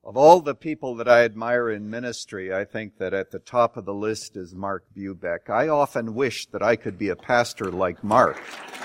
Of all the people that I admire in ministry, I think that at the top of the list is Mark Bubeck. I often wish that I could be a pastor like Mark.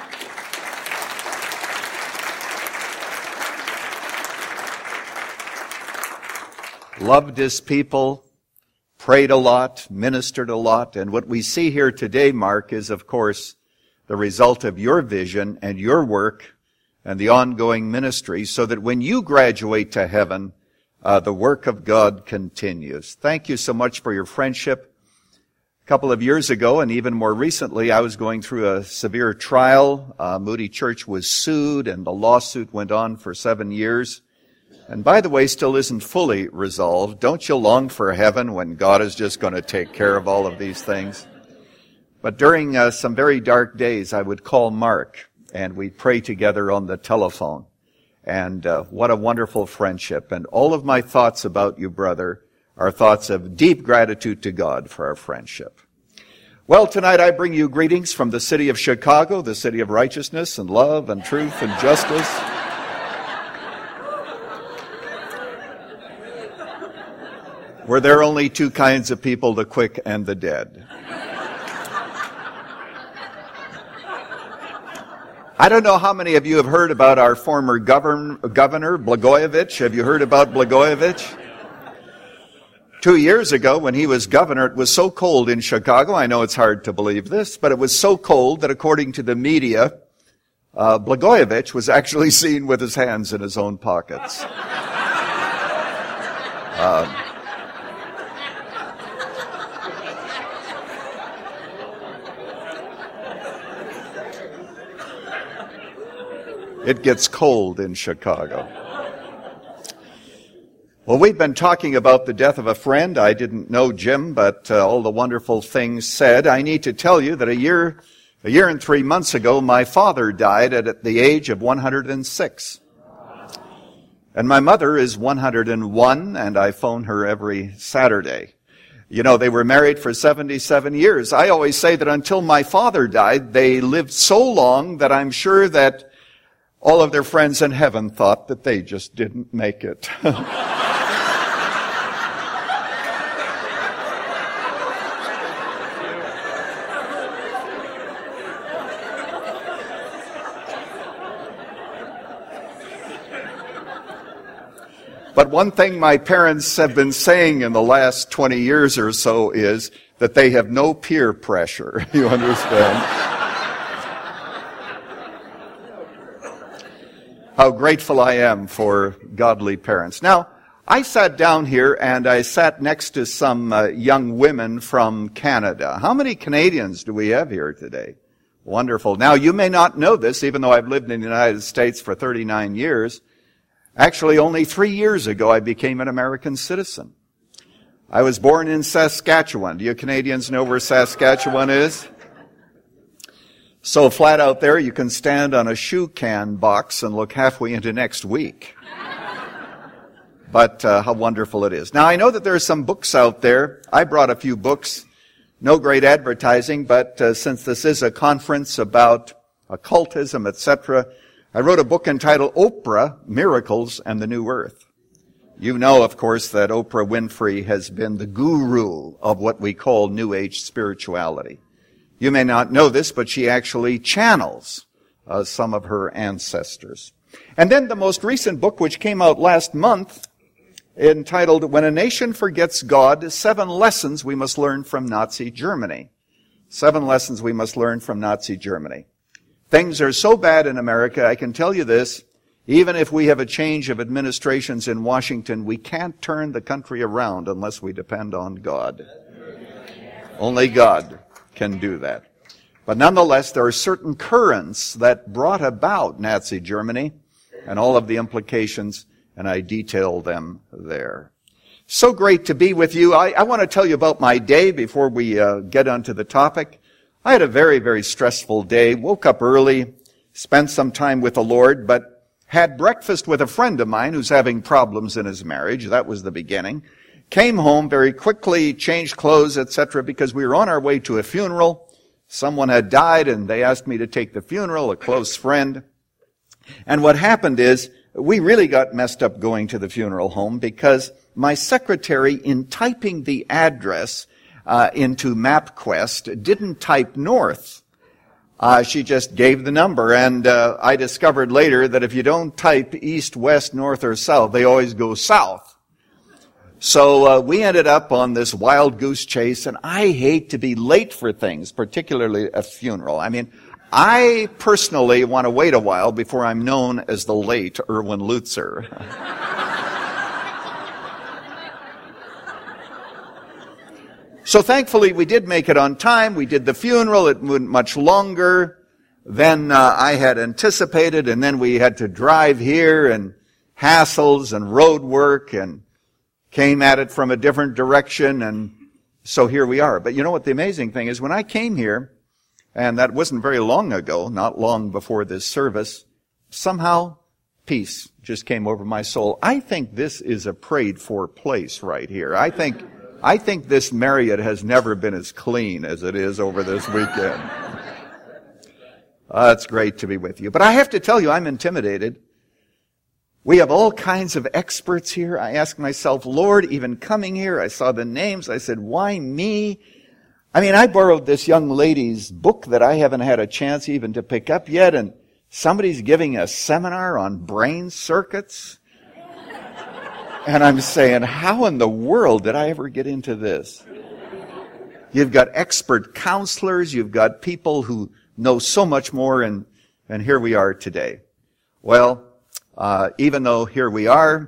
Loved his people, prayed a lot, ministered a lot, and what we see here today, Mark, is of course the result of your vision and your work and the ongoing ministry, so that when you graduate to heaven, the work of God continues. Thank you so much for your friendship. A couple of years ago, and even more recently, I was going through a severe trial. Moody Church was sued, and the lawsuit went on for 7 years. And by the way, still isn't fully resolved. Don't you long for heaven when God is just going to take care of all of these things? But during some very dark days, I would call Mark, and we'd pray together on the telephone. And what a wonderful friendship. And all of my thoughts about you, brother, are thoughts of deep gratitude to God for our friendship. Well, tonight I bring you greetings from the city of Chicago, the city of righteousness and love and truth and justice. Where there are only two kinds of people, the quick and the dead. I don't know how many of you have heard about our former governor, Blagojevich. Have you heard about Blagojevich? 2 years ago, when he was governor, it was so cold in Chicago. I know it's hard to believe this, but it was so cold that according to the media, Blagojevich was actually seen with his hands in his own pockets. It gets cold in Chicago. Well, we've been talking about the death of a friend. I didn't know Jim, but all the wonderful things said. I need to tell you that a year and 3 months ago, my father died at the age of 106. And my mother is 101, and I phone her every Saturday. You know, they were married for 77 years. I always say that until my father died, they lived so long that I'm sure that all of their friends in heaven thought that they just didn't make it. But one thing my parents have been saying in the last 20 years or so is that they have no peer pressure. You understand? How grateful I am for godly parents. Now, I sat down here and I sat next to some young women from Canada. How many Canadians do we have here today? Wonderful. Now, you may not know this, even though I've lived in the United States for 39 years. Actually, only 3 years ago, I became an American citizen. I was born in Saskatchewan. Do you Canadians know where Saskatchewan is? So flat out there, you can stand on a shoe can box and look halfway into next week. But how wonderful it is. Now, I know that there are some books out there. I brought a few books. No great advertising, but since this is a conference about occultism, etc., I wrote a book entitled Oprah, Miracles and the New Earth. You know, of course, that Oprah Winfrey has been the guru of what we call New Age spirituality. You may not know this, but she actually channels some of her ancestors. And then the most recent book, which came out last month, entitled When a Nation Forgets God, 7 Lessons We Must Learn from Nazi Germany. 7 Lessons We Must Learn from Nazi Germany. Things are so bad in America, I can tell you this, even if we have a change of administrations in Washington, we can't turn the country around unless we depend on God. Only God can do that. But nonetheless, there are certain currents that brought about Nazi Germany and all of the implications, and I detail them there. So great to be with you. I want to tell you about my day before we get onto the topic. I had a very, very stressful day. Woke up early, spent some time with the Lord, but had breakfast with a friend of mine who's having problems in his marriage. That was the beginning. Came home very quickly, changed clothes, etc., because we were on our way to a funeral. Someone had died, and they asked me to take the funeral, a close friend. And what happened is we really got messed up going to the funeral home because my secretary, in typing the address into MapQuest, didn't type north. She just gave the number, and I discovered later that if you don't type east, west, north, or south, they always go south. So we ended up on this wild goose chase, and I hate to be late for things, particularly a funeral. I mean, I personally want to wait a while before I'm known as the late Erwin Lutzer. So thankfully we did make it on time. We did the funeral. It went much longer than I had anticipated, and then we had to drive here and hassles and road work and came at it from a different direction, and so here we are. But you know what the amazing thing is? When I came here, and that wasn't very long ago, not long before this service, somehow peace just came over my soul. I think this is a prayed-for place right here. I think this Marriott has never been as clean as it is over this weekend. It's great to be with you. But I have to tell you, I'm intimidated. We have all kinds of experts here. I ask myself, Lord, even coming here, I saw the names. I said, why me? I mean, I borrowed this young lady's book that I haven't had a chance even to pick up yet, and somebody's giving a seminar on brain circuits. And I'm saying, how in the world did I ever get into this? You've got expert counselors, you've got people who know so much more, and here we are today. Well, even though here we are.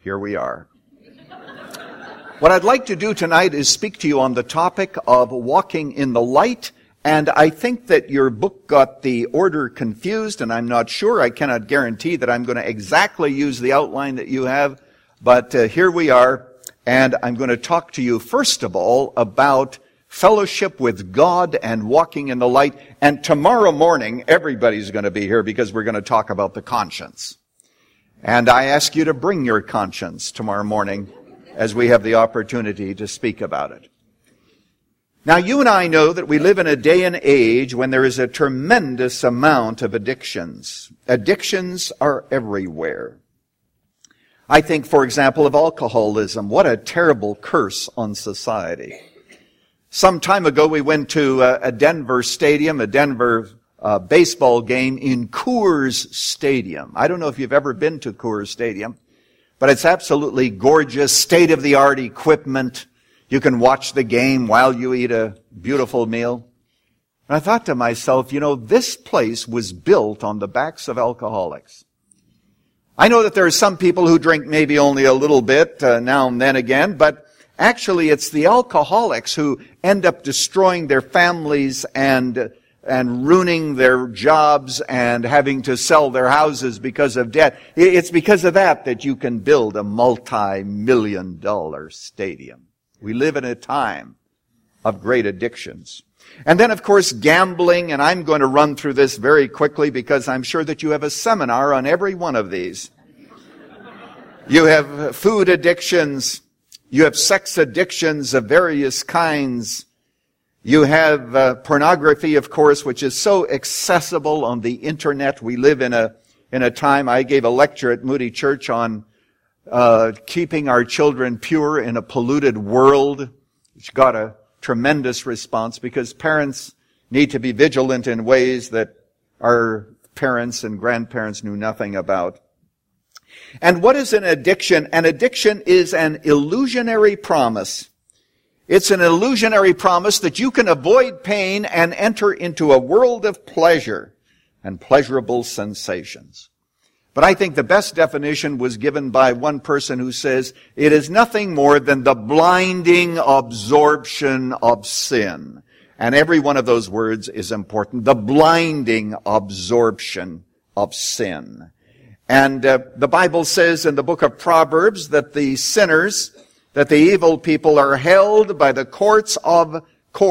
What I'd like to do tonight is speak to you on the topic of walking in the light, and I think that your book got the order confused, and I'm not sure. I cannot guarantee that I'm going to exactly use the outline that you have. But here we are, and I'm going to talk to you first of all about fellowship with God and walking in the light. And tomorrow morning, everybody's going to be here because we're going to talk about the conscience. And I ask you to bring your conscience tomorrow morning as we have the opportunity to speak about it. Now, you and I know that we live in a day and age when there is a tremendous amount of addictions. Addictions are everywhere. I think, for example, of alcoholism. What a terrible curse on society. Some time ago, we went to a Denver stadium, a Denver baseball game in Coors Stadium. I don't know if you've ever been to Coors Stadium, but it's absolutely gorgeous, state-of-the-art equipment. You can watch the game while you eat a beautiful meal. And I thought to myself, you know, this place was built on the backs of alcoholics. I know that there are some people who drink maybe only a little bit now and then again, but actually it's the alcoholics who end up destroying their families and ruining their jobs and having to sell their houses because of debt. It's because of that you can build a multi-million-dollar stadium. We live in a time of great addictions. And then, of course, gambling, and I'm going to run through this very quickly because I'm sure that you have a seminar on every one of these. You have food addictions. You have sex addictions of various kinds. You have pornography, of course, which is so accessible on the internet. We live in a time, I gave a lecture at Moody Church on keeping our children pure in a polluted world, which got a tremendous response because parents need to be vigilant in ways that our parents and grandparents knew nothing about. And what is an addiction? An addiction is an illusionary promise. It's an illusionary promise that you can avoid pain and enter into a world of pleasure and pleasurable sensations. But I think the best definition was given by one person who says, it is nothing more than the blinding absorption of sin. And every one of those words is important. The blinding absorption of sin. And the Bible says in the book of Proverbs that the sinners, that the evil people are held by the cords of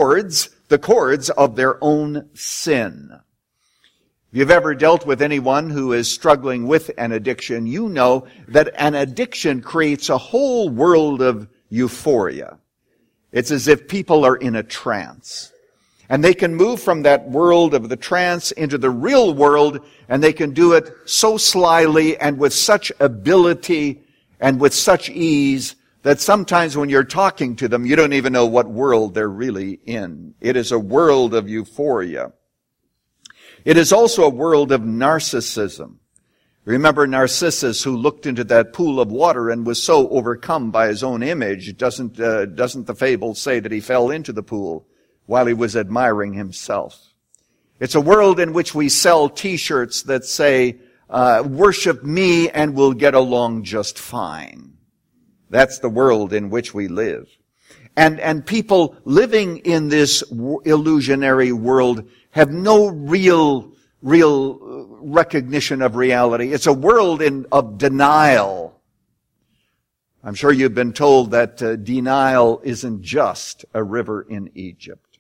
their own sin. If you've ever dealt with anyone who is struggling with an addiction, you know that an addiction creates a whole world of euphoria. It's as if people are in a trance. And they can move from that world of the trance into the real world, and they can do it so slyly and with such ability and with such ease that sometimes when you're talking to them, you don't even know what world they're really in. It is a world of euphoria. It is also a world of narcissism. Remember Narcissus, who looked into that pool of water and was so overcome by his own image. Doesn't the fable say that he fell into the pool while he was admiring himself? It's a world in which we sell T-shirts that say, worship me and we'll get along just fine. That's the world in which we live. And people living in this illusionary world have no real recognition of reality. It's a world of denial. I'm sure you've been told that denial isn't just a river in Egypt.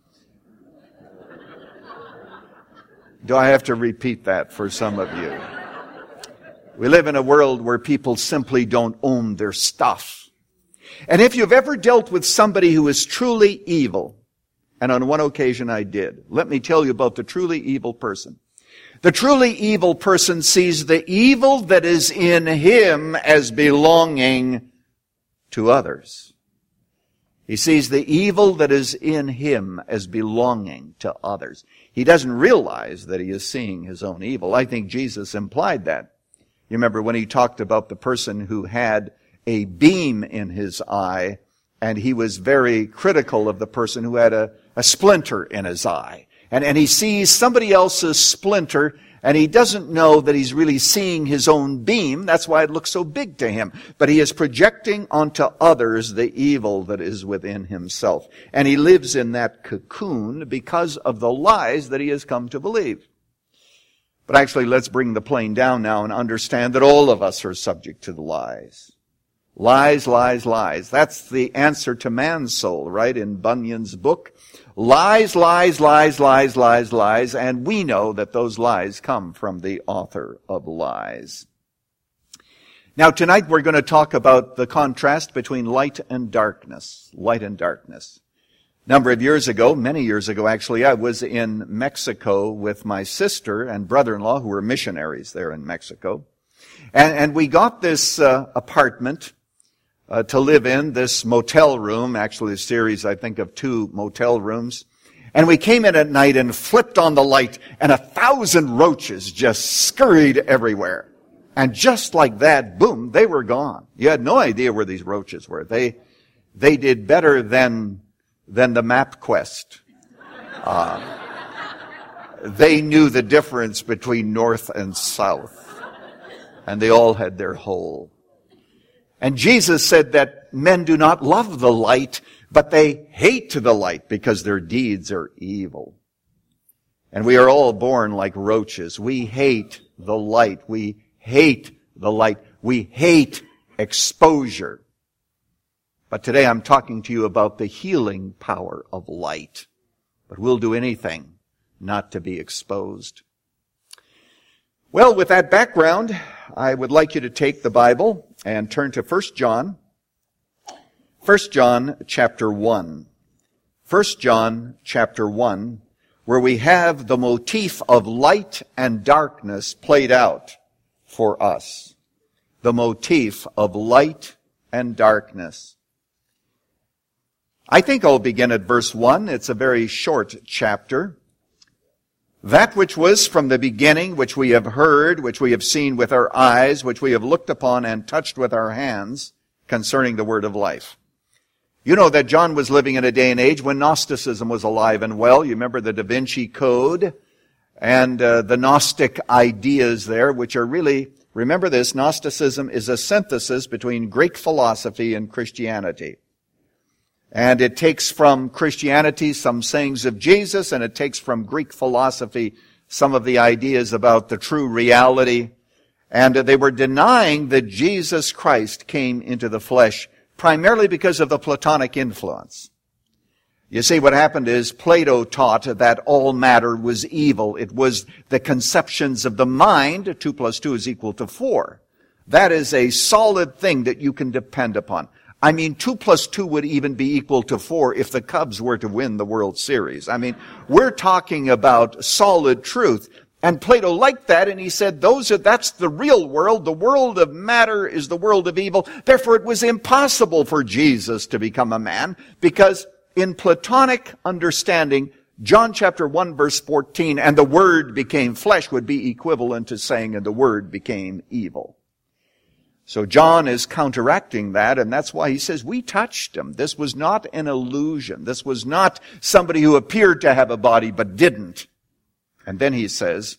Do I have to repeat that for some of you? We live in a world where people simply don't own their stuff. And if you've ever dealt with somebody who is truly evil, and on one occasion I did, let me tell you about the truly evil person. The truly evil person sees the evil that is in him as belonging to others. He sees the evil that is in him as belonging to others. He doesn't realize that he is seeing his own evil. I think Jesus implied that. You remember when he talked about the person who had a beam in his eye, and he was very critical of the person who had a splinter in his eye. And he sees somebody else's splinter, and he doesn't know that he's really seeing his own beam. That's why it looks so big to him. But he is projecting onto others the evil that is within himself. And he lives in that cocoon because of the lies that he has come to believe. But actually, let's bring the plane down now and understand that all of us are subject to the lies. Lies, lies, lies. That's the answer to man's soul, right, in Bunyan's book. Lies, lies, lies, lies, lies, lies. And we know that those lies come from the author of lies. Now, tonight we're going to talk about the contrast between light and darkness. Light and darkness. A number of years ago, many years ago actually, I was in Mexico with my sister and brother-in-law who were missionaries there in Mexico. And we got this apartment to live in, this motel room, actually a series, I think, of 2 motel rooms. And we came in at night and flipped on the light, and 1,000 roaches just scurried everywhere. And just like that, boom, they were gone. You had no idea where these roaches were. They did better than the MapQuest. They knew the difference between north and south. And they all had their hole. And Jesus said that men do not love the light, but they hate the light because their deeds are evil. And we are all born like roaches. We hate the light. We hate the light. We hate exposure. But today I'm talking to you about the healing power of light. But we'll do anything not to be exposed. Well, with that background, I would like you to take the Bible and turn to 1 John. 1 John chapter 1. 1 John chapter 1, where we have the motif of light and darkness played out for us. The motif of light and darkness. I think I'll begin at verse 1. It's a very short chapter. That which was from the beginning, which we have heard, which we have seen with our eyes, which we have looked upon and touched with our hands, concerning the word of life. You know that John was living in a day and age when Gnosticism was alive and well. You remember the Da Vinci Code and the Gnostic ideas there, which are really, remember this, Gnosticism is a synthesis between Greek philosophy and Christianity. And it takes from Christianity some sayings of Jesus, and it takes from Greek philosophy some of the ideas about the true reality. And they were denying that Jesus Christ came into the flesh, primarily because of the Platonic influence. You see, what happened is Plato taught that all matter was evil. It was the conceptions of the mind, 2 + 2 = 4. That is a solid thing that you can depend upon. I mean, 2 plus 2 would even be equal to 4 if the Cubs were to win the World Series. I mean, we're talking about solid truth. And Plato liked that, and he said, that's the real world. The world of matter is the world of evil. Therefore, it was impossible for Jesus to become a man, because in Platonic understanding, John chapter 1 verse 14, and the Word became flesh would be equivalent to saying, and the Word became evil. So John is counteracting that, and that's why he says, we touched him. This was not an illusion. This was not somebody who appeared to have a body but didn't. And then he says,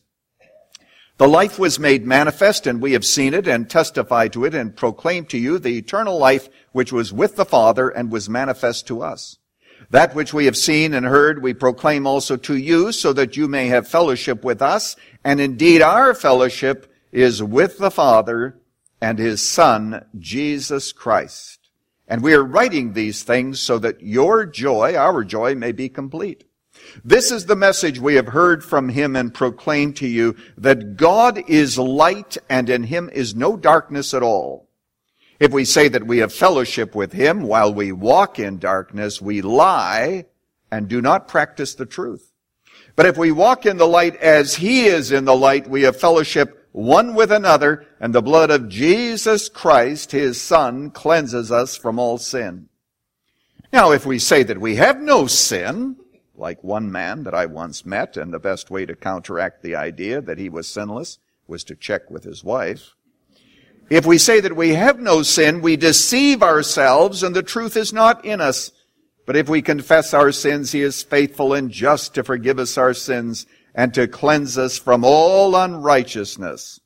the life was made manifest, and we have seen it, and testify to it, and proclaim to you the eternal life which was with the Father, and was manifest to us. That which we have seen and heard we proclaim also to you, so that you may have fellowship with us. And indeed our fellowship is with the Father and His Son, Jesus Christ. And we are writing these things so that your joy, our joy, may be complete. This is the message we have heard from Him and proclaim to you, that God is light, and in Him is no darkness at all. If we say that we have fellowship with Him while we walk in darkness, we lie and do not practice the truth. But if we walk in the light as He is in the light, we have fellowship one with another, and the blood of Jesus Christ, His Son, cleanses us from all sin. Now, if we say that we have no sin, like one man that I once met, and the best way to counteract the idea that he was sinless was to check with his wife. If we say that we have no sin, we deceive ourselves, and the truth is not in us. But if we confess our sins, He is faithful and just to forgive us our sins and to cleanse us from all unrighteousness.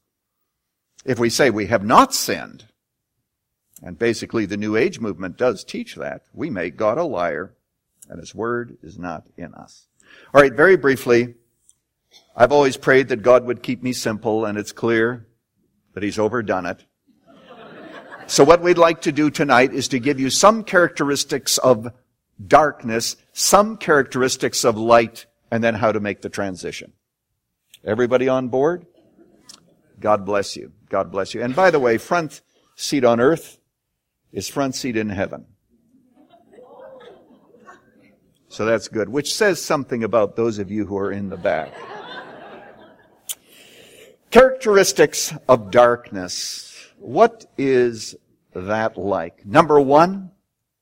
If we say we have not sinned, and basically the New Age movement does teach that, we make God a liar, and His Word is not in us. All right, very briefly, I've always prayed that God would keep me simple, and it's clear that He's overdone it. So what we'd like to do tonight is to give you some characteristics of darkness, some characteristics of light, and then how to make the transition. Everybody on board? God bless you. God bless you. And by the way, front seat on earth is front seat in heaven. So that's good, which says something about those of you who are in the back. Characteristics of darkness. What is that like? Number one,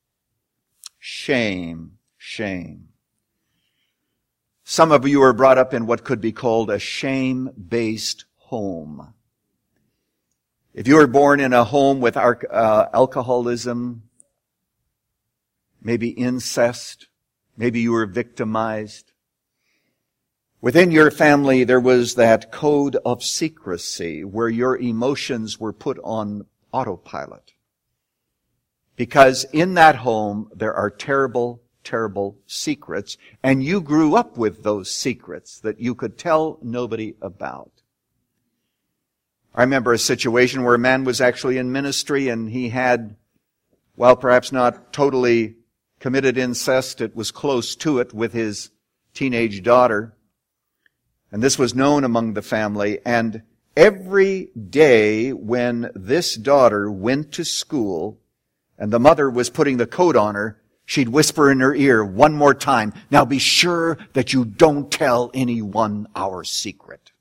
shame. Shame. Some of you are brought up in what could be called a shame-based home. If you were born in a home with alcoholism, maybe incest, maybe you were victimized. Within your family, there was that code of secrecy where your emotions were put on autopilot. Because in that home, there are terrible, terrible secrets, and you grew up with those secrets that you could tell nobody about. I remember a situation where a man was actually in ministry, and he had, well, perhaps not totally committed incest, it was close to it with his teenage daughter. And this was known among the family. And every day when this daughter went to school and the mother was putting the coat on her, she'd whisper in her ear one more time, "Now be sure that you don't tell anyone our secret."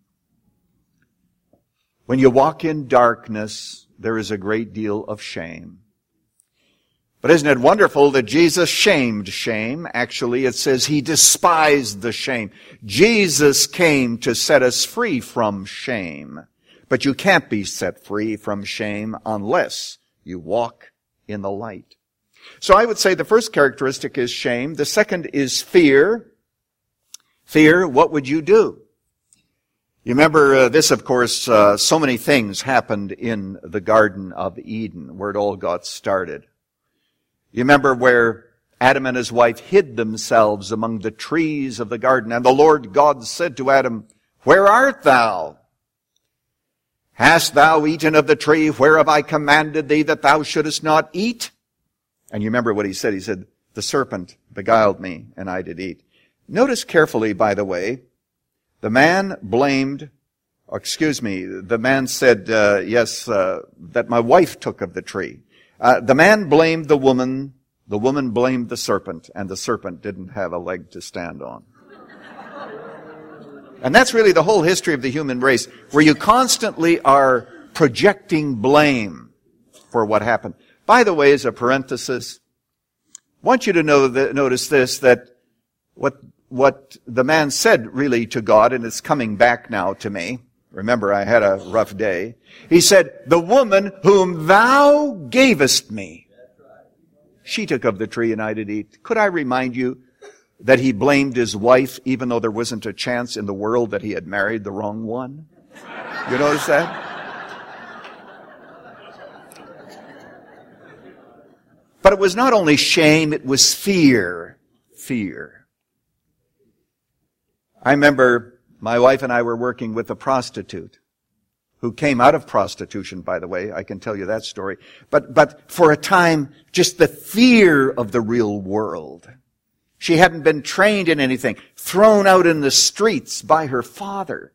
When you walk in darkness, there is a great deal of shame. But isn't it wonderful that Jesus shamed shame? Actually, it says He despised the shame. Jesus came to set us free from shame. But you can't be set free from shame unless you walk in the light. So I would say the first characteristic is shame. The second is fear. Fear, what would you do? You remember this, of course, so many things happened in the Garden of Eden, where it all got started. You remember where Adam and his wife hid themselves among the trees of the garden, and the Lord God said to Adam, "Where art thou? Hast thou eaten of the tree whereof I commanded thee that thou shouldest not eat?" And you remember what he said. He said, "The serpent beguiled me, and I did eat." Notice carefully, by the way, the man blamed excuse me, the man said, yes, that my wife took of the tree. The man blamed the woman blamed the serpent, and the serpent didn't have a leg to stand on. And that's really the whole history of the human race, where you constantly are projecting blame for what happened. By the way, as a parenthesis, I want you to notice this, that what the man said really to God, and it's coming back now to me. Remember, I had a rough day. He said, the woman whom thou gavest me, she took of the tree and I did eat. Could I remind you that he blamed his wife even though there wasn't a chance in the world that he had married the wrong one? You notice that? But it was not only shame, it was fear. Fear. I remember my wife and I were working with a prostitute who came out of prostitution, by the way. I can tell you that story. But for a time, just the fear of the real world. She hadn't been trained in anything, thrown out in the streets by her father.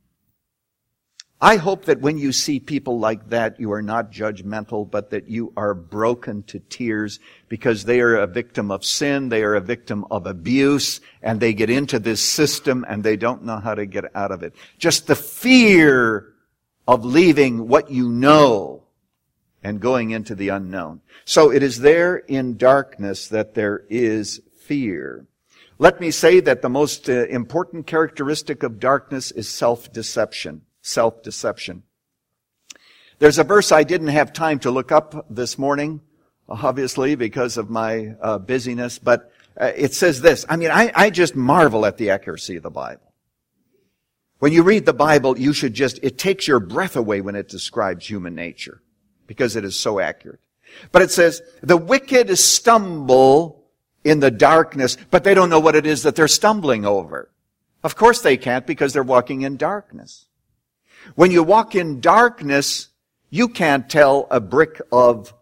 I hope that when you see people like that, you are not judgmental, but that you are broken to tears because they are a victim of sin, they are a victim of abuse, and they get into this system and they don't know how to get out of it. Just the fear of leaving what you know and going into the unknown. So it is there in darkness that there is fear. Let me say that the most important characteristic of darkness is self-deception. Self-deception. There's a verse I didn't have time to look up this morning, obviously because of my busyness, but it says this. I just marvel at the accuracy of the Bible. When you read the Bible, it takes your breath away when it describes human nature, because it is so accurate. But it says, the wicked stumble in the darkness, but they don't know what it is that they're stumbling over. Of course they can't, because they're walking in darkness. When you walk in darkness, you can't tell a brick of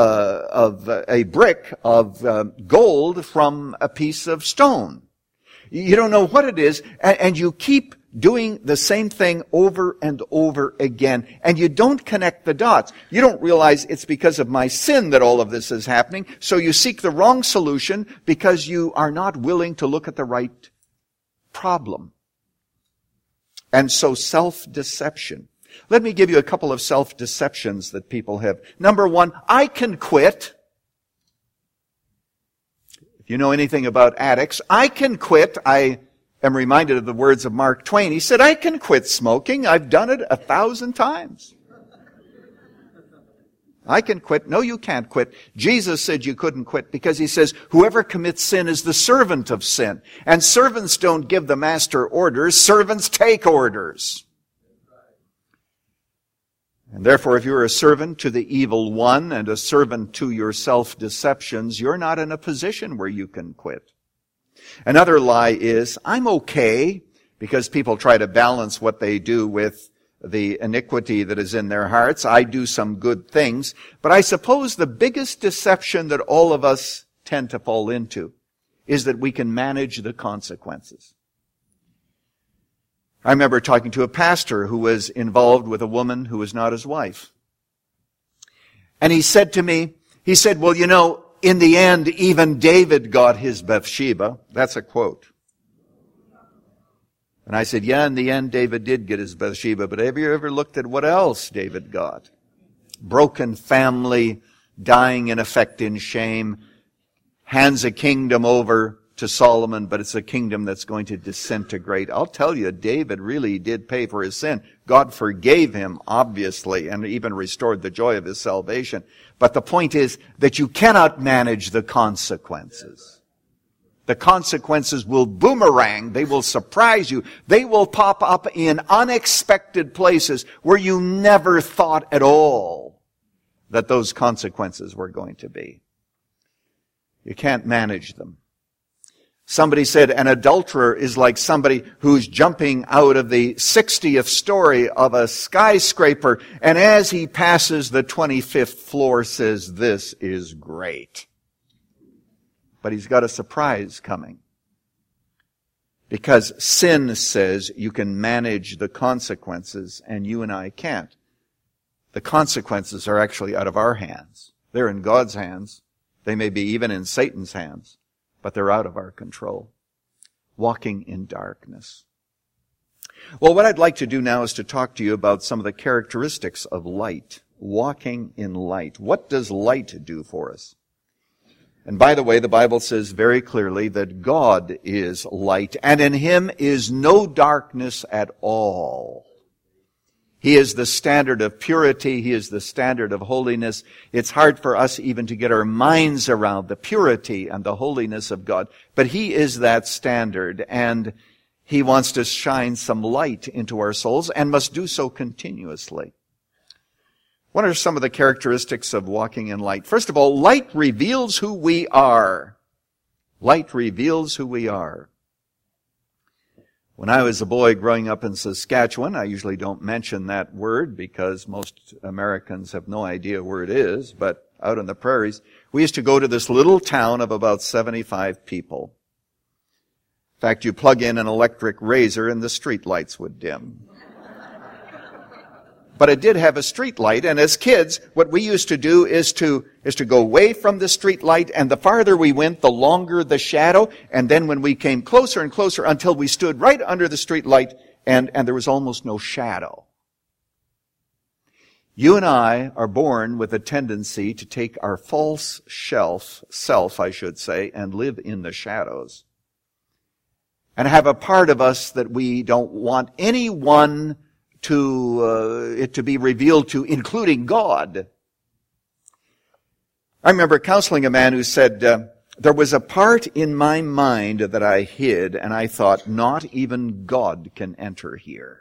gold from a piece of stone. You don't know what it is, and you keep doing the same thing over and over again, and you don't connect the dots. You don't realize it's because of my sin that all of this is happening, so you seek the wrong solution because you are not willing to look at the right problem. And so self-deception. Let me give you a couple of self-deceptions that people have. Number one, I can quit. If you know anything about addicts, I can quit. I am reminded of the words of Mark Twain. He said, I can quit smoking. I've done it 1,000 times. I can quit. No, you can't quit. Jesus said you couldn't quit because he says, whoever commits sin is the servant of sin. And servants don't give the master orders. Servants take orders. And therefore, if you're a servant to the evil one and a servant to your self-deceptions, you're not in a position where you can quit. Another lie is, I'm okay, because people try to balance what they do with the iniquity that is in their hearts. I do some good things. But I suppose the biggest deception that all of us tend to fall into is that we can manage the consequences. I remember talking to a pastor who was involved with a woman who was not his wife. And he said to me, well, you know, in the end, even David got his Bathsheba. That's a quote. And I said, yeah, in the end, David did get his Bathsheba, but have you ever looked at what else David got? Broken family, dying in effect in shame, hands a kingdom over to Solomon, but it's a kingdom that's going to disintegrate. I'll tell you, David really did pay for his sin. God forgave him, obviously, and even restored the joy of his salvation. But the point is that you cannot manage the consequences. The consequences will boomerang. They will surprise you. They will pop up in unexpected places where you never thought at all that those consequences were going to be. You can't manage them. Somebody said an adulterer is like somebody who's jumping out of the 60th story of a skyscraper, and as he passes the 25th floor says, "This is great." But he's got a surprise coming. Because sin says you can manage the consequences, and you and I can't. The consequences are actually out of our hands. They're in God's hands. They may be even in Satan's hands, but they're out of our control. Walking in darkness. Well, what I'd like to do now is to talk to you about some of the characteristics of light. Walking in light. What does light do for us? And by the way, the Bible says very clearly that God is light, and in Him is no darkness at all. He is the standard of purity. He is the standard of holiness. It's hard for us even to get our minds around the purity and the holiness of God. But He is that standard, and He wants to shine some light into our souls and must do so continuously. What are some of the characteristics of walking in light? First of all, light reveals who we are. Light reveals who we are. When I was a boy growing up in Saskatchewan, I usually don't mention that word because most Americans have no idea where it is, but out in the prairies, we used to go to this little town of about 75 people. In fact, you plug in an electric razor and the street lights would dim. But it did have a street light, and as kids, what we used to do is to go away from the street light, and the farther we went, the longer the shadow, and then when we came closer and closer until we stood right under the street light, and there was almost no shadow. You and I are born with a tendency to take our false self, and live in the shadows. And have a part of us that we don't want anyone it to be revealed to, including God. I remember counseling a man who said, there was a part in my mind that I hid, and I thought, not even God can enter here.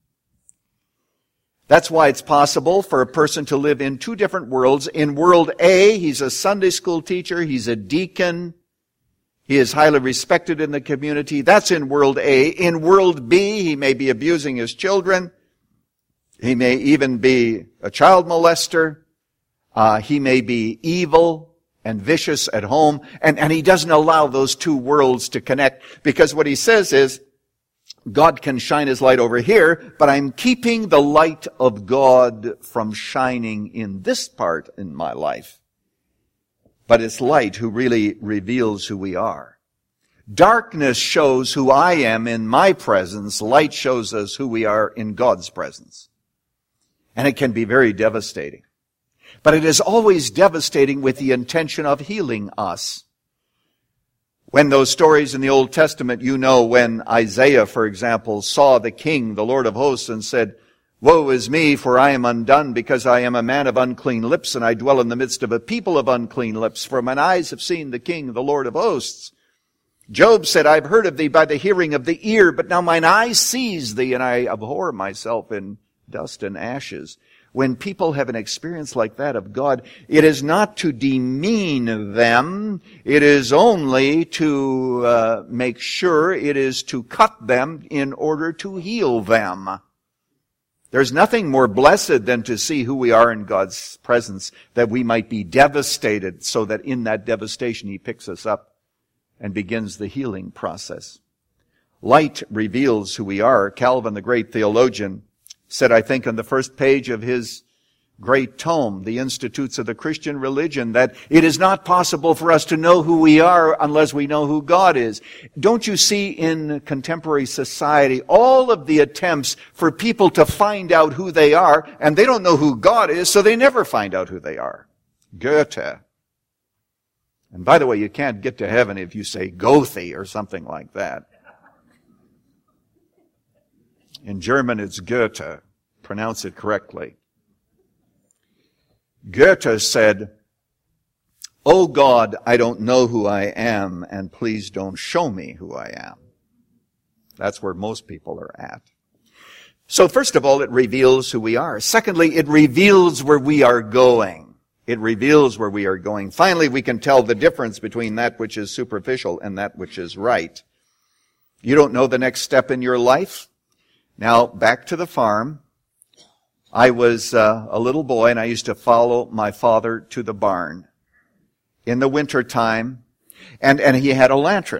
That's why it's possible for a person to live in two different worlds. In world A, he's a Sunday school teacher, he's a deacon, he is highly respected in the community. That's in world A. In world B, he may be abusing his children. He may even be a child molester. He may be evil and vicious at home. And he doesn't allow those two worlds to connect. Because what he says is, God can shine His light over here, but I'm keeping the light of God from shining in this part in my life. But it's light who really reveals who we are. Darkness shows who I am in my presence. Light shows us who we are in God's presence. And it can be very devastating. But it is always devastating with the intention of healing us. When those stories in the Old Testament, you know, when Isaiah, for example, saw the King, the Lord of hosts, and said, "Woe is me, for I am undone, because I am a man of unclean lips, and I dwell in the midst of a people of unclean lips, for mine eyes have seen the King, the Lord of hosts." Job said, "I've heard of thee by the hearing of the ear, but now mine eye sees thee, and I abhor myself in dust and ashes." When people have an experience like that of God, it is not to demean them. It is only to make sure it is to cut them in order to heal them. There's nothing more blessed than to see who we are in God's presence, that we might be devastated, so that in that devastation He picks us up and begins the healing process. Light reveals who we are. Calvin, the great theologian, said, I think, on the first page of his great tome, The Institutes of the Christian Religion, that it is not possible for us to know who we are unless we know who God is. Don't you see in contemporary society all of the attempts for people to find out who they are, and they don't know who God is, so they never find out who they are. Goethe. And by the way, you can't get to heaven if you say Goethe or something like that. In German, it's Goethe. Pronounce it correctly. Goethe said, "Oh God, I don't know who I am, and please don't show me who I am." That's where most people are at. So first of all, it reveals who we are. Secondly, it reveals where we are going. It reveals where we are going. Finally, we can tell the difference between that which is superficial and that which is right. You don't know the next step in your life? Now, back to the farm. I was a little boy, and I used to follow my father to the barn in the winter time, and he had a lantern.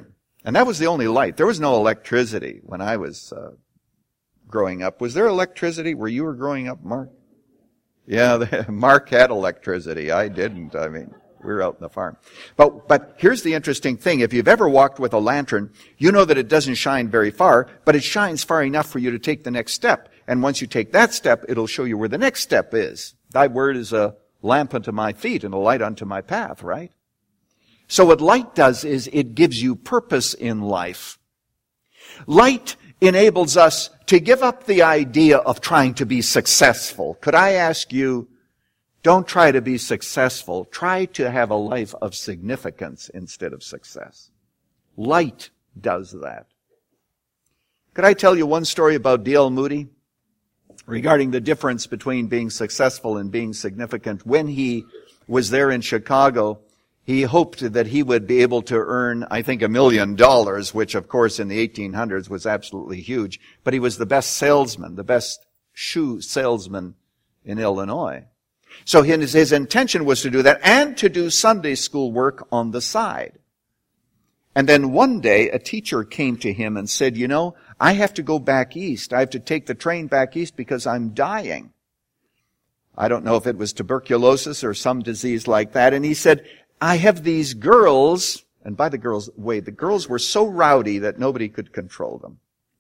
And that was the only light. There was no electricity when I was growing up. Was there electricity where you were growing up, Mark? Yeah, Mark had electricity. I didn't. I mean, we were out in the farm. But here's the interesting thing. If you've ever walked with a lantern, you know that it doesn't shine very far, but it shines far enough for you to take the next step. And once you take that step, it'll show you where the next step is. Thy word is a lamp unto my feet and a light unto my path, right? So what light does is it gives you purpose in life. Light enables us to give up the idea of trying to be successful. Could I ask you, don't try to be successful. Try to have a life of significance instead of success. Light does that. Could I tell you one story about D.L. Moody regarding the difference between being successful and being significant? When he was there in Chicago, he hoped that he would be able to earn, I think, $1 million, which, of course, in the 1800s was absolutely huge. But he was the best salesman, the best shoe salesman in Illinois. So his intention was to do that and to do Sunday school work on the side. And then one day, a teacher came to him and said, you know, I have to go back east. I have to take the train back east because I'm dying. I don't know if it was tuberculosis or some disease like that. And he said, I have these girls, and by the girls' way, the girls were so rowdy that nobody could control them.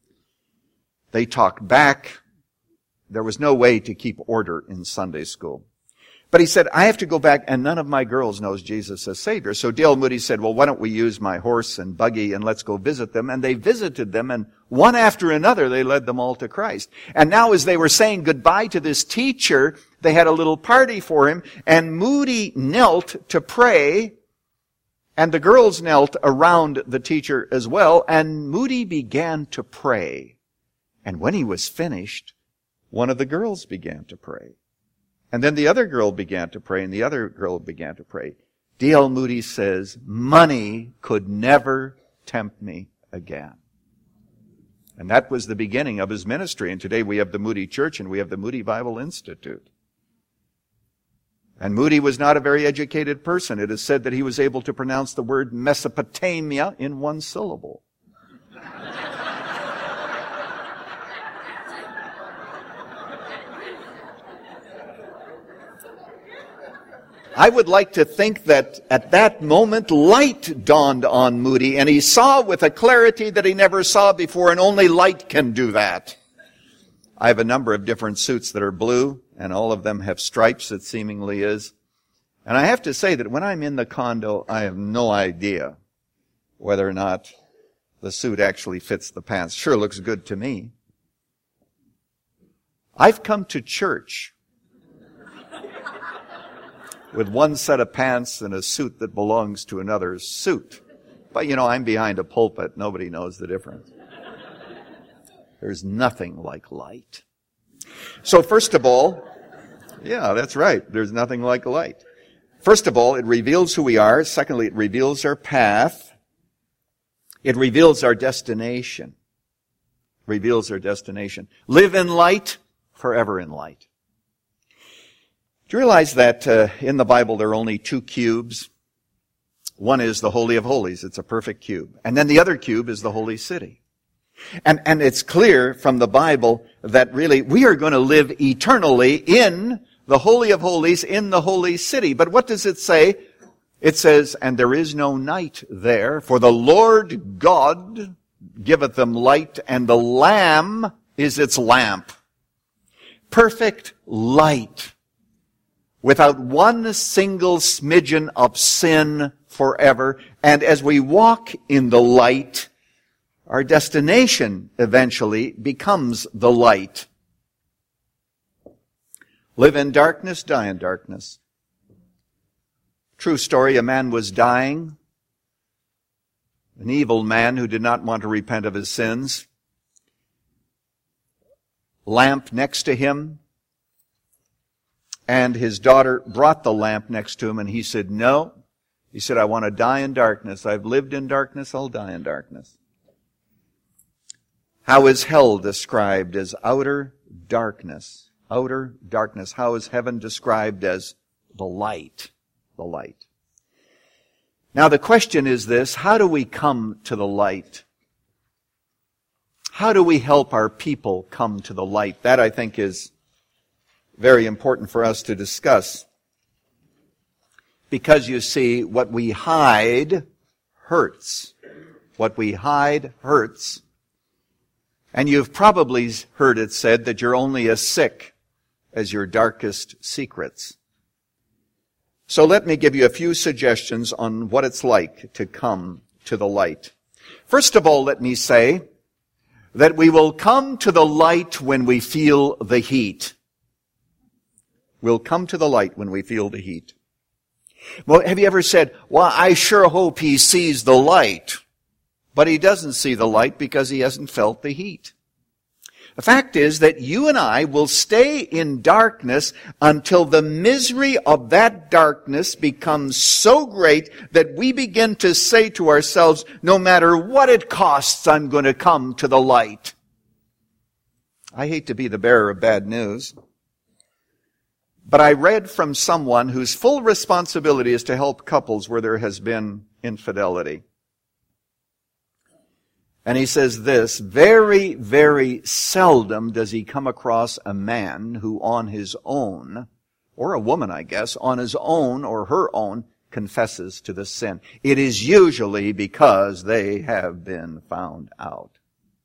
They talked back. There was no way to keep order in Sunday school. But he said, I have to go back, and none of my girls knows Jesus as Savior. So D.L. Moody said, well, why don't we use my horse and buggy, and let's go visit them. And they visited them, and one after another, they led them all to Christ. And now as they were saying goodbye to this teacher, they had a little party for him, and Moody knelt to pray, and the girls knelt around the teacher as well, and Moody began to pray. And when he was finished, one of the girls began to pray. And then the other girl began to pray, and the other girl began to pray. D.L. Moody says, money could never tempt me again. And that was the beginning of his ministry. And today we have the Moody Church and we have the Moody Bible Institute. And Moody was not a very educated person. It is said that he was able to pronounce the word Mesopotamia in one syllable. I would like to think that at that moment light dawned on Moody, and he saw with a clarity that he never saw before, and only light can do that. I have a number of different suits that are blue, and all of them have stripes, it seemingly is. And I have to say that when I'm in the condo, I have no idea whether or not the suit actually fits the pants. Sure looks good to me. I've come to church with one set of pants and a suit that belongs to another suit. But, you know, I'm behind a pulpit. Nobody knows the difference. There's nothing like light. So first of all, yeah, that's right. There's nothing like light. First of all, it reveals who we are. Secondly, it reveals our path. It reveals our destination. Reveals our destination. Live in light, forever in light. Do you realize that in the Bible there are only two cubes? One is the Holy of Holies. It's a perfect cube. And then the other cube is the Holy City. And it's clear from the Bible that really we are going to live eternally in the Holy of Holies, in the Holy City. But what does it say? It says, and there is no night there, for the Lord God giveth them light, and the Lamb is its lamp. Perfect light, without one single smidgen of sin forever. And as we walk in the light, our destination eventually becomes the light. Live in darkness, die in darkness. True story, a man was dying, an evil man who did not want to repent of his sins. Lamp next to him, and his daughter brought the lamp next to him, and he said, no. He said, I want to die in darkness. I've lived in darkness, I'll die in darkness. How is hell described? As outer darkness. Outer darkness. How is heaven described? As the light. The light. Now the question is this: how do we come to the light? How do we help our people come to the light? That, I think, is very important for us to discuss. Because, you see, what we hide hurts. What we hide hurts. And you've probably heard it said that you're only as sick as your darkest secrets. So let me give you a few suggestions on what it's like to come to the light. First of all, let me say that we will come to the light when we feel the heat. We'll come to the light when we feel the heat. Well, have you ever said, well, I sure hope he sees the light, but he doesn't see the light because he hasn't felt the heat? The fact is that you and I will stay in darkness until the misery of that darkness becomes so great that we begin to say to ourselves, no matter what it costs, I'm going to come to the light. I hate to be the bearer of bad news, but I read from someone whose full responsibility is to help couples where there has been infidelity. And he says this: very, very seldom does he come across a man who on his own, or a woman, I guess, on his own or her own, confesses to the sin. It is usually because they have been found out.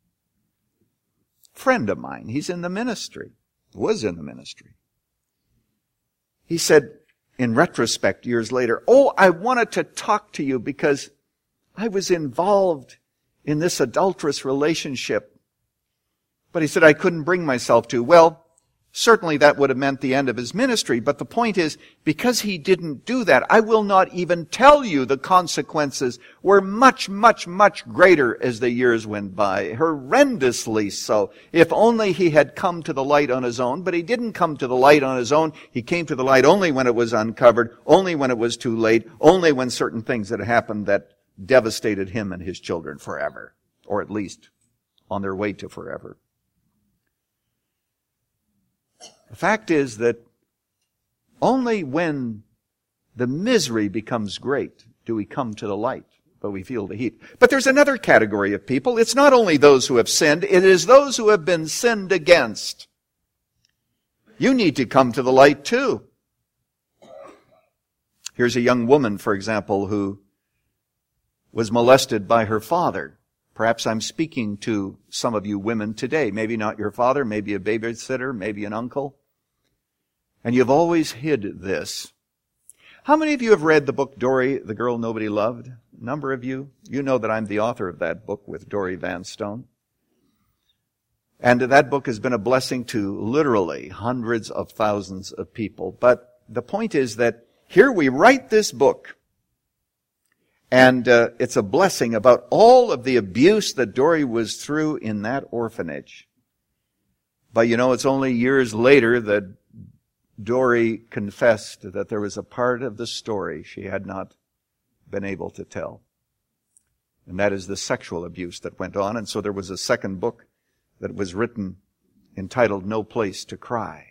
Friend of mine, he's in the ministry, was in the ministry. He said, in retrospect, years later, oh, I wanted to talk to you because I was involved in this adulterous relationship. But he said, I couldn't bring myself to. Well, certainly that would have meant the end of his ministry. But the point is, because he didn't do that, I will not even tell you the consequences were much, much, much greater as the years went by. Horrendously so. If only he had come to the light on his own. But he didn't come to the light on his own. He came to the light only when it was uncovered, only when it was too late, only when certain things had happened that devastated him and his children forever, or at least on their way to forever. The fact is that only when the misery becomes great do we come to the light, but we feel the heat. But there's another category of people. It's not only those who have sinned, it is those who have been sinned against. You need to come to the light too. Here's a young woman, for example, who was molested by her father. Perhaps I'm speaking to some of you women today. Maybe not your father, maybe a babysitter, maybe an uncle. And you've always hid this. How many of you have read the book Dory, the Girl Nobody Loved? A number of you. You know that I'm the author of that book with Dory Vanstone. And that book has been a blessing to literally hundreds of thousands of people. But the point is that here we write this book, and it's a blessing about all of the abuse that Dory was through in that orphanage. But you know, it's only years later that Dory confessed that there was a part of the story she had not been able to tell. And that is the sexual abuse that went on. And so there was a second book that was written entitled No Place to Cry.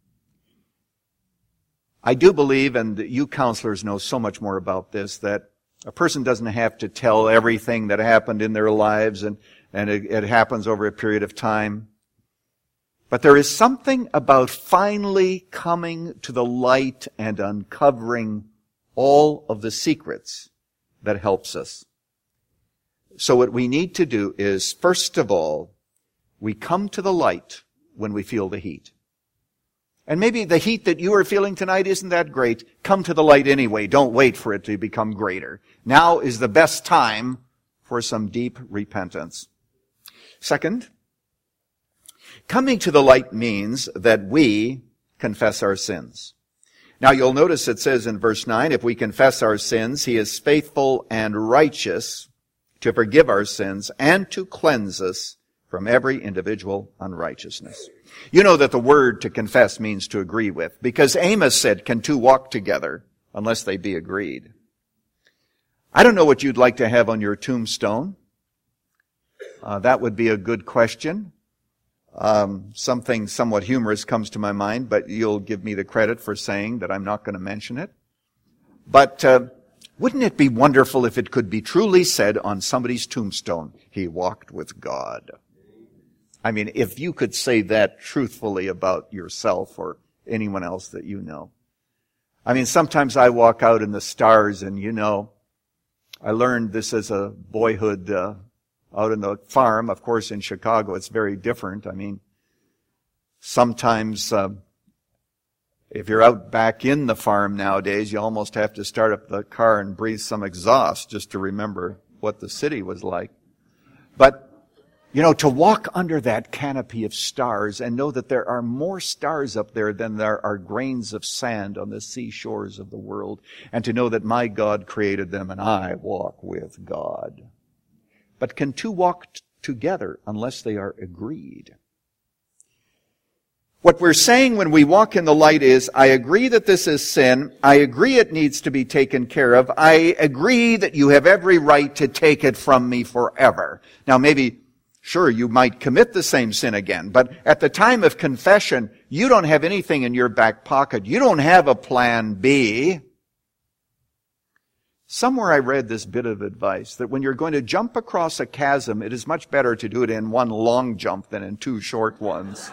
I do believe, and you counselors know so much more about this, that a person doesn't have to tell everything that happened in their lives, and it happens over a period of time. But there is something about finally coming to the light and uncovering all of the secrets that helps us. So what we need to do is, first of all, we come to the light when we feel the heat. And maybe the heat that you are feeling tonight isn't that great. Come to the light anyway. Don't wait for it to become greater. Now is the best time for some deep repentance. Second, coming to the light means that we confess our sins. Now you'll notice it says in verse 9, if we confess our sins, He is faithful and righteous to forgive our sins and to cleanse us from every individual unrighteousness. You know that the word to confess means to agree with, because Amos said, can two walk together unless they be agreed? I don't know what you'd like to have on your tombstone. That would be a good question. Something somewhat humorous comes to my mind, but you'll give me the credit for saying that I'm not going to mention it. But Wouldn't it be wonderful if it could be truly said on somebody's tombstone, he walked with God? I mean, if you could say that truthfully about yourself or anyone else that you know. I mean, sometimes I walk out in the stars and, I learned this as a boyhood out in the farm. Of course, in Chicago, it's very different. I mean, sometimes if you're out back in the farm nowadays, you almost have to start up the car and breathe some exhaust just to remember what the city was like. But, to walk under that canopy of stars and know that there are more stars up there than there are grains of sand on the seashores of the world, and to know that my God created them and I walk with God. But can two walk together unless they are agreed? What we're saying when we walk in the light is, I agree that this is sin. I agree it needs to be taken care of. I agree that you have every right to take it from me forever. Now maybe, sure, you might commit the same sin again, but at the time of confession, you don't have anything in your back pocket. You don't have a plan B. Somewhere I read this bit of advice, that when you're going to jump across a chasm, it is much better to do it in one long jump than in two short ones.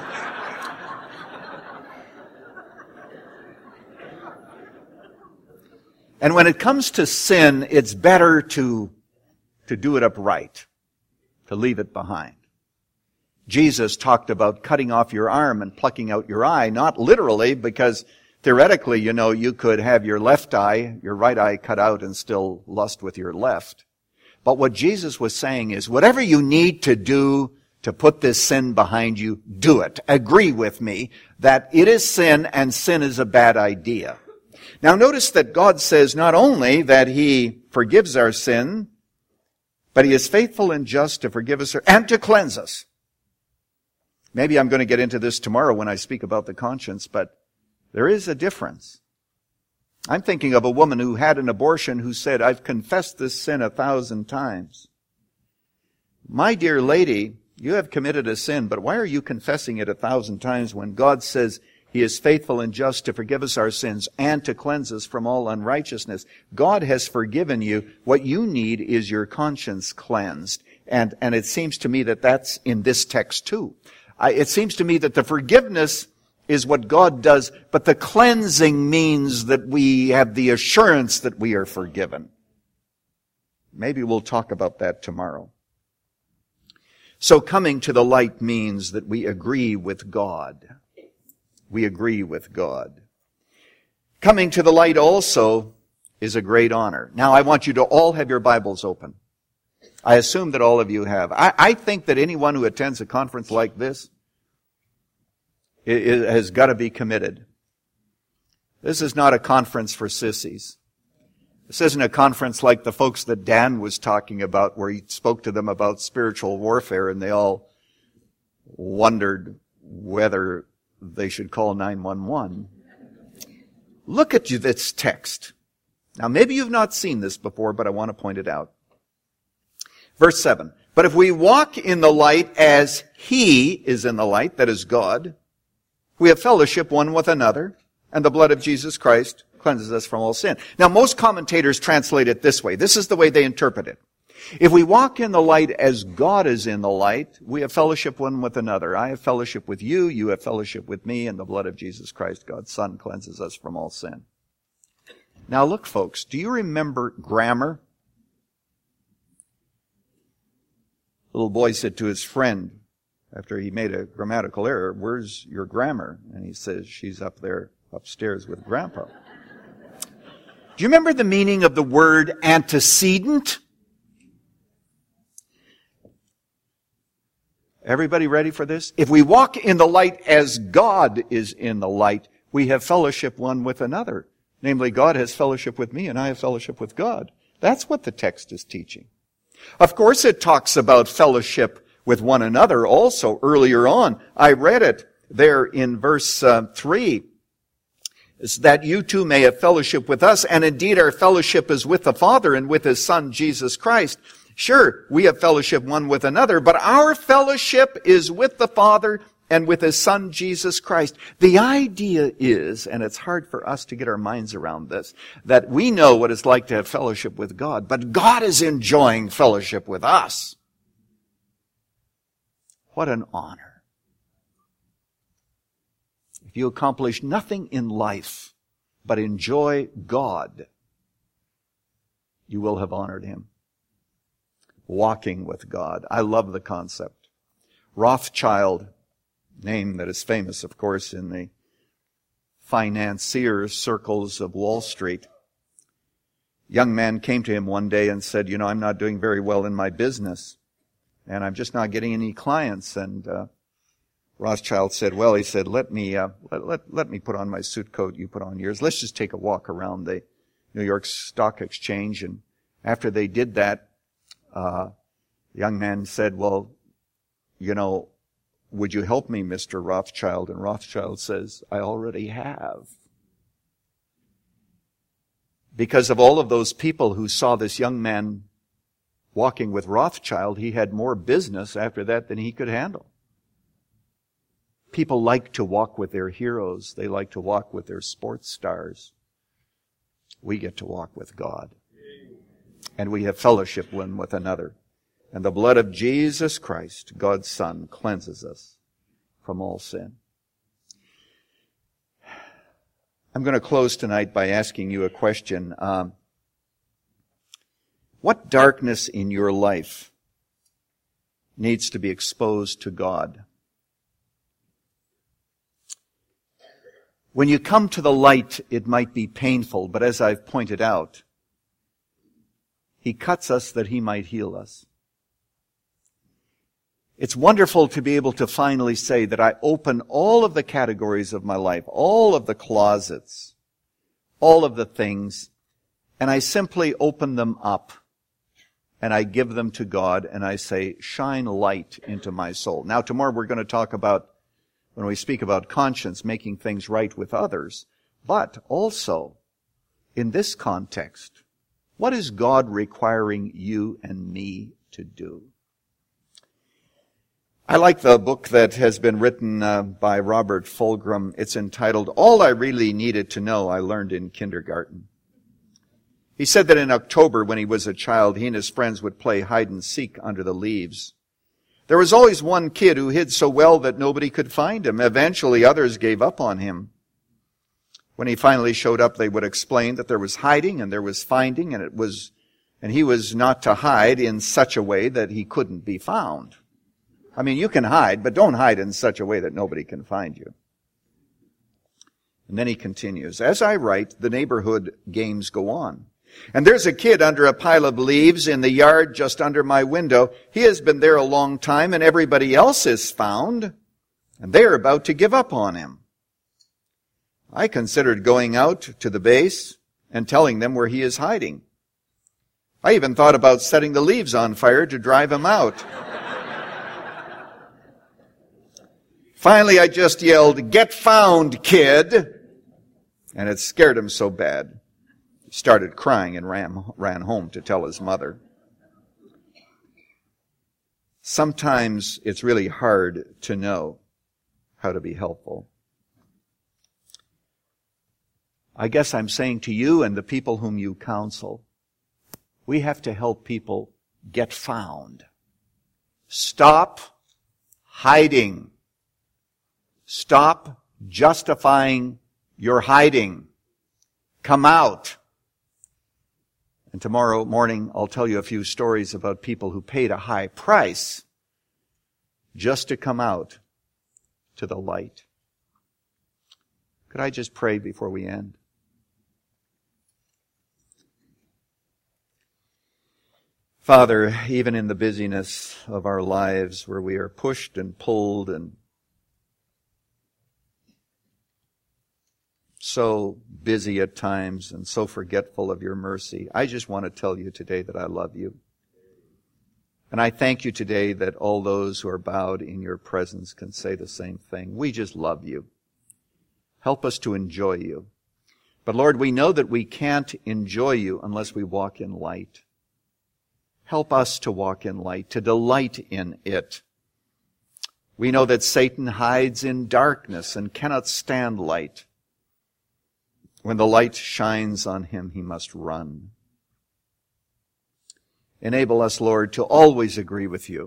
And when it comes to sin, it's better to do it upright, to leave it behind. Jesus talked about cutting off your arm and plucking out your eye, not literally, because theoretically, you could have your left eye, your right eye cut out and still lust with your left. But what Jesus was saying is, whatever you need to do to put this sin behind you, do it. Agree with me that it is sin and sin is a bad idea. Now notice that God says not only that He forgives our sin, but He is faithful and just to forgive us and to cleanse us. Maybe I'm going to get into this tomorrow when I speak about the conscience, but there is a difference. I'm thinking of a woman who had an abortion who said, I've confessed this sin 1,000 times. My dear lady, you have committed a sin, but why are you confessing it 1,000 times when God says He is faithful and just to forgive us our sins and to cleanse us from all unrighteousness? God has forgiven you. What you need is your conscience cleansed. And it seems to me that that's in this text too. It seems to me that the forgiveness is what God does, but the cleansing means that we have the assurance that we are forgiven. Maybe we'll talk about that tomorrow. So coming to the light means that we agree with God. We agree with God. Coming to the light also is a great honor. Now I want you to all have your Bibles open. I assume that all of you have. I think that anyone who attends a conference like this has got to be committed. This is not a conference for sissies. This isn't a conference like the folks that Dan was talking about, where he spoke to them about spiritual warfare and they all wondered whether they should call 911. Look at this text. Now maybe you've not seen this before, but I want to point it out. Verse 7. But if we walk in the light as He is in the light, that is God, we have fellowship one with another, and the blood of Jesus Christ cleanses us from all sin. Now most commentators translate it this way. This is the way they interpret it. If we walk in the light as God is in the light, we have fellowship one with another. I have fellowship with you, you have fellowship with me, and the blood of Jesus Christ, God's Son, cleanses us from all sin. Now look, folks, do you remember grammar? Little boy said to his friend, after he made a grammatical error, "Where's your grammar?" And he says, "She's up there upstairs with Grandpa." Do you remember the meaning of the word antecedent? Everybody ready for this? If we walk in the light as God is in the light, we have fellowship one with another. Namely, God has fellowship with me and I have fellowship with God. That's what the text is teaching. Of course, it talks about fellowship with one another also earlier on. I read it there in verse 3. Is that you too may have fellowship with us, and indeed our fellowship is with the Father and with His Son, Jesus Christ. Sure, we have fellowship one with another, but our fellowship is with the Father and with His Son, Jesus Christ. The idea is, and it's hard for us to get our minds around this, that we know what it's like to have fellowship with God, but God is enjoying fellowship with us. What an honor. If you accomplish nothing in life but enjoy God, you will have honored Him. Walking with God. I love the concept. Rothschild, name that is famous, of course, in the financier circles of Wall Street. Young man came to him one day and said, I'm not doing very well in my business, and I'm just not getting any clients. And Rothschild said, let me put on my suit coat, you put on yours. Let's just take a walk around the New York Stock Exchange. And after they did that, the young man said, would you help me, Mr. Rothschild? And Rothschild says, I already have. Because of all of those people who saw this young man walking with Rothschild, he had more business after that than he could handle. People like to walk with their heroes. They like to walk with their sports stars. We get to walk with God. And we have fellowship one with another. And the blood of Jesus Christ, God's Son, cleanses us from all sin. I'm going to close tonight by asking you a question. What darkness in your life needs to be exposed to God? When you come to the light, it might be painful, but as I've pointed out, He cuts us that He might heal us. It's wonderful to be able to finally say that I open all of the categories of my life, all of the closets, all of the things, and I simply open them up, and I give them to God, and I say, shine light into my soul. Now, tomorrow we're going to talk about, when we speak about conscience, making things right with others, but also, in this context, what is God requiring you and me to do? I like the book that has been written by Robert Fulghum. It's entitled, All I Really Needed to Know I Learned in Kindergarten. He said that in October, when he was a child, he and his friends would play hide and seek under the leaves. There was always one kid who hid so well that nobody could find him. Eventually, others gave up on him. When he finally showed up, they would explain that there was hiding and there was finding, and he was not to hide in such a way that he couldn't be found. I mean, you can hide, but don't hide in such a way that nobody can find you. And then he continues, as I write, the neighborhood games go on. And there's a kid under a pile of leaves in the yard just under my window. He has been there a long time, and everybody else is found, and they're about to give up on him. I considered going out to the base and telling them where he is hiding. I even thought about setting the leaves on fire to drive him out. Finally, I just yelled, "Get found, kid!" And it scared him so bad. He started crying and ran home to tell his mother. Sometimes it's really hard to know how to be helpful. I guess I'm saying to you and the people whom you counsel, we have to help people get found. Stop hiding. Stop justifying your hiding. Come out. And tomorrow morning, I'll tell you a few stories about people who paid a high price just to come out to the light. Could I just pray before we end? Father, even in the busyness of our lives where we are pushed and pulled and so busy at times and so forgetful of your mercy, I just want to tell you today that I love you. And I thank you today that all those who are bowed in your presence can say the same thing. We just love you. Help us to enjoy you. But Lord, we know that we can't enjoy you unless we walk in light. Help us to walk in light, to delight in it. We know that Satan hides in darkness and cannot stand light. When the light shines on him, he must run. Enable us, Lord, to always agree with you.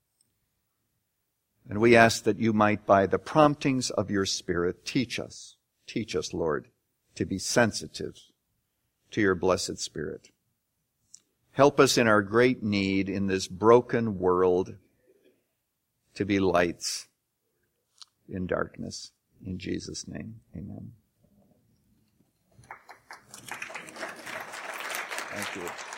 And we ask that you might, by the promptings of your Spirit, teach us, Lord, to be sensitive to your blessed Spirit. Help us in our great need in this broken world to be lights in darkness. In Jesus' name, amen. Thank you.